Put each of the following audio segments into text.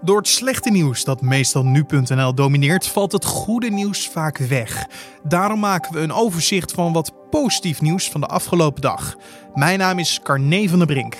Door het slechte nieuws dat meestal nu.nl domineert, valt het goede nieuws vaak weg. Daarom maken we een overzicht van wat positief nieuws van de afgelopen dag. Mijn naam is Carne van der Brink.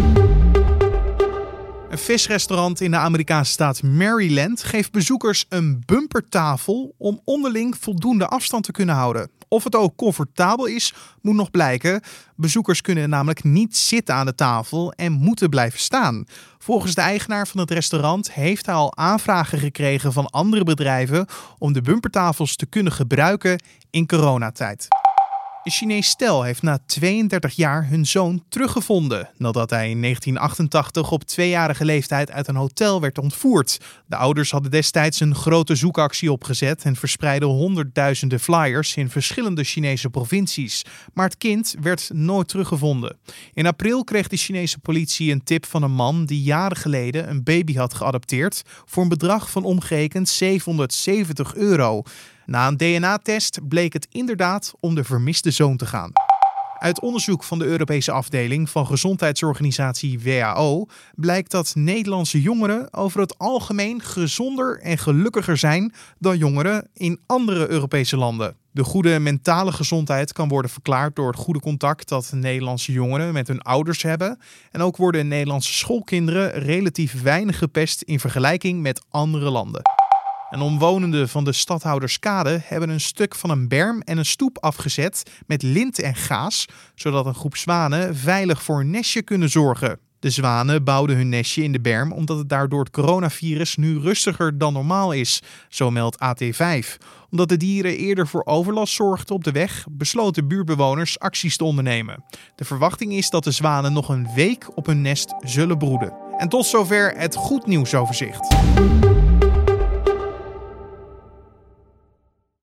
Een visrestaurant in de Amerikaanse staat Maryland geeft bezoekers een bumpertafel om onderling voldoende afstand te kunnen houden. Of het ook comfortabel is, moet nog blijken. Bezoekers kunnen namelijk niet zitten aan de tafel en moeten blijven staan. Volgens de eigenaar van het restaurant heeft hij al aanvragen gekregen van andere bedrijven om de bumpertafels te kunnen gebruiken in coronatijd. Een Chinees stel heeft na 32 jaar hun zoon teruggevonden nadat hij in 1988 op 2-jarige leeftijd uit een hotel werd ontvoerd. De ouders hadden destijds een grote zoekactie opgezet en verspreidden honderdduizenden flyers in verschillende Chinese provincies. Maar het kind werd nooit teruggevonden. In april kreeg de Chinese politie een tip van een man die jaren geleden een baby had geadopteerd voor een bedrag van omgerekend €770. Na een DNA-test bleek het inderdaad om de vermiste zoon te gaan. Uit onderzoek van de Europese afdeling van gezondheidsorganisatie WHO blijkt dat Nederlandse jongeren over het algemeen gezonder en gelukkiger zijn dan jongeren in andere Europese landen. De goede mentale gezondheid kan worden verklaard door het goede contact dat Nederlandse jongeren met hun ouders hebben. En ook worden Nederlandse schoolkinderen relatief weinig gepest in vergelijking met andere landen. En omwonenden van de Stadhouderskade hebben een stuk van een berm en een stoep afgezet met lint en gaas, zodat een groep zwanen veilig voor een nestje kunnen zorgen. De zwanen bouwden hun nestje in de berm omdat het daar door het coronavirus nu rustiger dan normaal is, zo meldt AT5. Omdat de dieren eerder voor overlast zorgden op de weg, besloten buurtbewoners acties te ondernemen. De verwachting is dat de zwanen nog een week op hun nest zullen broeden. En tot zover het goed nieuwsoverzicht.